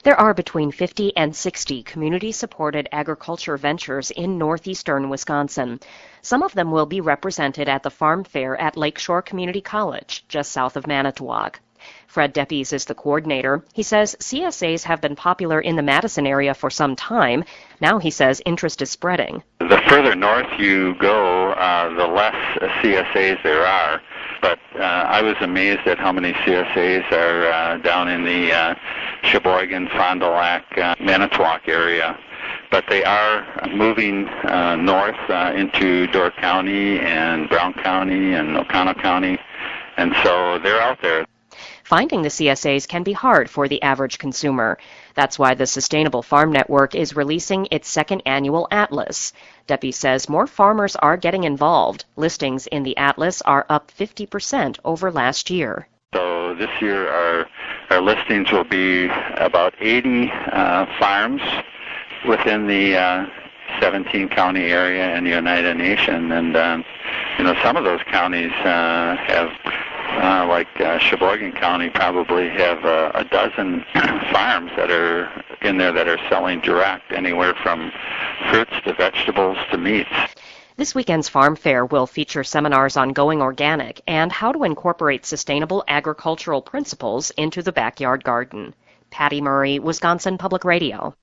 There are between 50 and 60 community-supported agriculture ventures in northeastern Wisconsin. Some of them will be represented at the farm fair at Lakeshore Community College, just south of Manitowoc. Fred Deppies is the coordinator. He says CSAs have been popular in the Madison area for some time. Now, he says, interest is spreading. The further north you go, the less CSAs there are. But I was amazed at how many CSAs are down in the Sheboygan, Fond du Lac, Manitowoc area. But they are moving north into Door County and Brown County and Oconto County. And so they're out there. Finding the CSAs can be hard for the average consumer. That's why the Sustainable Farm Network is releasing its second annual atlas. Deppie says more farmers are getting involved. Listings in the atlas are up 50% over last year. So this year our listings will be about 80 farms within the 17-county area in the Oneida Nation. And, some of those counties have like Sheboygan County probably have a dozen farms that are in there that are selling direct, anywhere from fruits to vegetables to meats. This weekend's farm fair will feature seminars on going organic and how to incorporate sustainable agricultural principles into the backyard garden. Patty Murray, Wisconsin Public Radio.